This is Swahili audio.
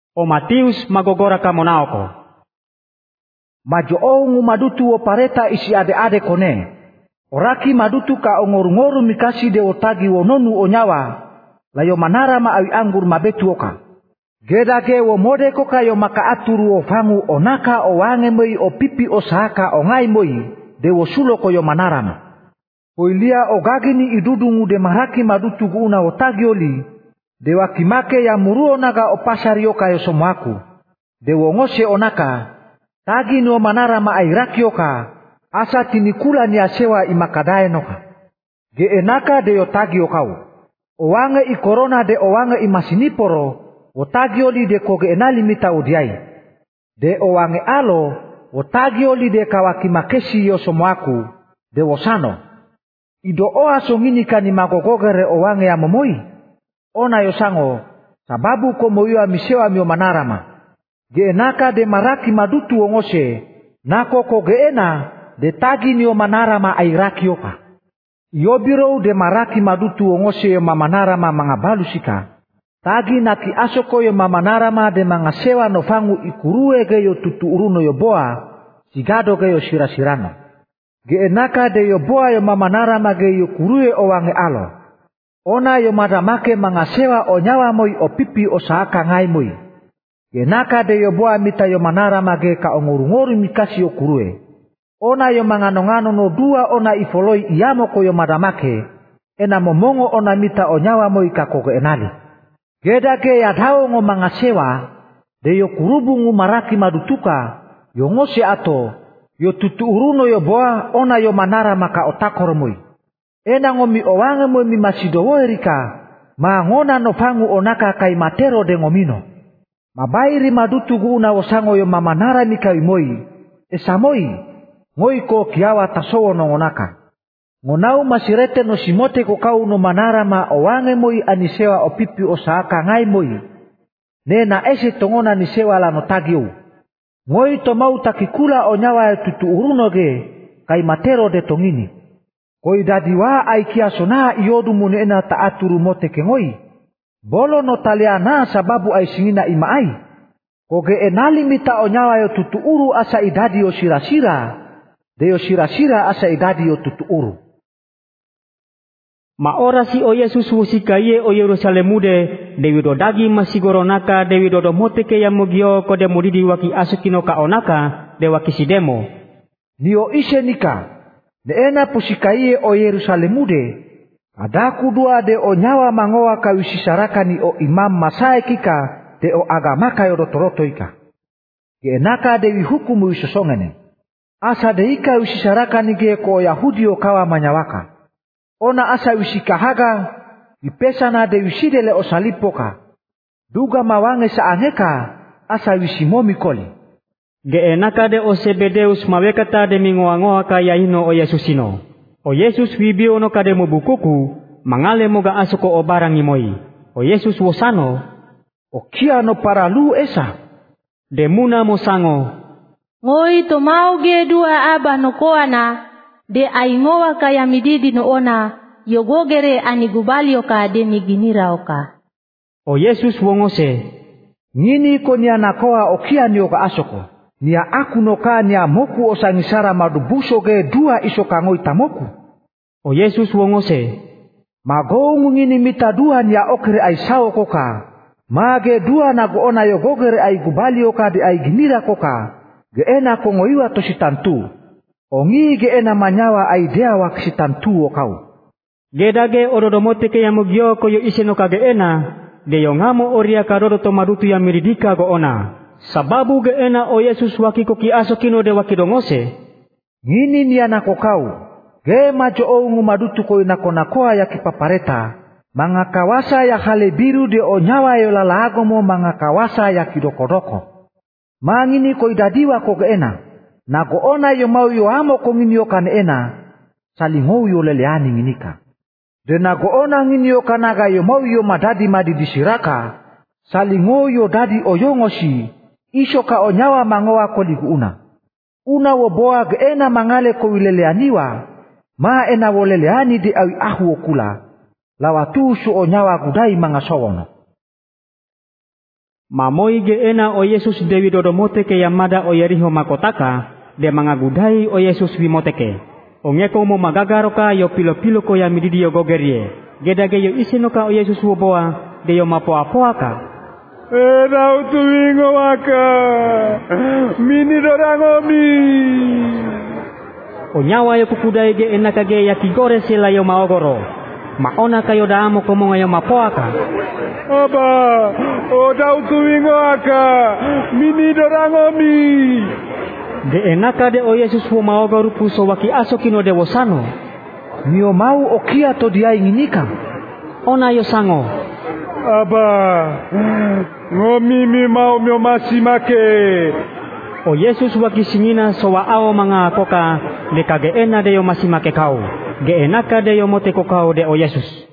O Matius magogora ka monaoko. Majoongu madutu o pareta isi ade-ade kone. Oraki madutu ka ongoru-ngoru mikasi de otagi wononu onyawa. Layo manara ma awi anggur mabetu oka. Gedage wo mode koka yo maka aturu o fangu onaka o wange moi o pipi o saka o ngai moi. De wo suloko yo manara ma. Oilia o gagini idudungu de maraki madutu guna otagi oli. De wakimake ya muruo naga o pasari oka yo somuaku. De wo ngose onaka. Tagi no manara ma airaki oka. Asa tinikula ni asewa imakadae noka. Ge enaka de yo tagi okau. Owange i korona de owange i masiniporo. Otagi oli de koge enali mita udiai. De owange alo. Otagi oli de kawakimakesi yo somuaku. De wosano. Ido oa songini ni magogogere owange ya momoi. Ona yosango. Sababu komoyo misewa mio manarama. Geenaka de maraki madutu ongose. Nako kogeena de tagi ni o manarama airaki oka. Yobiro de maraki madutu ongose yo mamanarama mangabalu sika. Tagi naki asoko yo mamanarama de mangasewa no fangu ikurue ge yo tutu uruno yo boa. Sigado ge yo sirasirano. Geenaka de yo boa yo mamanarama ge yo kurue owange alo. Ona yo madamake mangasewa o nyawa moi o pipi o saaka ngai moi. Genaka de yo boa mita yo manara mage ka ongoru-ngoru mikasi yo kurue. Ona yo mangano-ngano no dua ona ifoloi iyamo ko yo madamake. Ena momongo ona mita o nyawa moi ka koge enali. Gedage ya dao ngo mangasewa. De yo kurubungu maraki madutuka. Yo ngose ato. Yo tutu uruno yo boa ona yo manara maka otakor moi. Ena ngomi owange mo mi masidowo erika. Mangona no fangu onaka kai matero de ngomino. Mabairi madutu guna wosango yo mamanara mikawi moi. Esamoi. Ngoi ko kiawa tasowo no ngonaka. Ngonau masirete no simote ko kau no manara ma owange moi anisewa opipi osaka ngai moi. Nena ese tongona nisewa la no tagiu. Ngoi to mau takikula onyawa tutu uruno ge. Kai matero de tongini. Koi dadiwa aikia sona iodu munena taaturu mote kengoi. Bolo no taliana sababu aisingina imaai. Koge enali mita onyawa yo tutu uru asa idadi yo sirasira. De yo sirasira asa idadi yo tutu uru. Maora si o Yesus wusikaye o Yerusalemude. Dewi do dagi masigoronaka dewi do mote ke ya mogio kode mudidi waki asukino ka onaka de waki sidemo. Nio ise nika. Neena pusikaye o Yerusalemude. Adaku dua de o nyawa mangoa kawisisaraka ni o imam masae kika de o agamaka yo dotoroto ika. Geenaka de wihukumu wisosongene. Asa de ika wisisaraka ni ge ko Yahudi o kawa manyawaka. Ona asa wisikahaga. Ipesana de wisidele o salipoka. Duga mawange saangeka. Asa wisimomi koli. Geenaka de o Sebedeus mawekata de mingoangoa ka yaino o Yesusino. O Yesus wibio no kade mobukuku, mangale moga asoko o barang imoi. O Yesus wosano, o kia no paralu esa. De muna mosango. Ngoi to mauge dua aba no koana, de aingoa kaya mididi no ona, yogogere anigubali oka de niginira oka. O Yesus wongose. Ngini ko ni anakoa o kia ni oka asoko. Nia aku noka nia moku o sangisara madubuso ge dua isoka ngoi tamoku. O Yesus wongose. Magongu ngini mita dua nia okere ai sao koka. Mage dua na goona yo gogere ai gubali oka de ai ginira koka. Geena kongoiwa to sitantu. Ongi geena manyawa ai dea wak sitantu okau. Gedage orodomote ke ya mogio ko yo iseno ka geena. De yo ngamo oria karodo to marutu ya miridika goona. Sababu geena o Yesus wakiko kiaso kino de wakidongose. Ngini ni anako kau. Ge majo oungu madutu ko inakonakoa ya kipapareta. Mangakawasa ya hale biru de o nyawa yo lalagomo mangakawasa ya kidokodoko. Mangini ko idadiwa ko geena. Na goona yo mau yo amo ko ngini yo kaneena. Salingou yo leleani nginika. De na goona ngini yo kanaga yo mau yo madadi madidisiraka. Salingou yo dadi oyongosi. Isoka onyawa mangoa koliguuna. Una woboa geena mangale ko wileleaniwa. Ma ena woleleani di awi ahu okula. Lawatu su onyawa gudai mangasowono. Mamoi ge ena o Yesus dewi dodo moteke yamada o Yeriho makotaka de mangagudai o Yesus wi moteke. Ongeko mo magagaroka yo pilo-pilo ko yamididi yo gogerie. Gedage yo isinoka o Yesus woboa de yo mapoa-poaka. Ena utuingo waka. Mini dorangomi. O nyawa yo kukudai ge enakage yakigore sila yo maogoro. Maona kayo daamo komonga yo mapoaka. Aba, oda utuingo waka. Mini dorangomi. De enaka de o Yesus wo maogoru puso waki aso kino de wosano. Mio mau okia to dia inginika. Ona yo sango. Aba, ngomi mi mau mio masimake. O Yesus waki singina sowa ao mga koka de kage ena de yo masimake kau. Ge enaka de yo mote ko kau de o Yesus.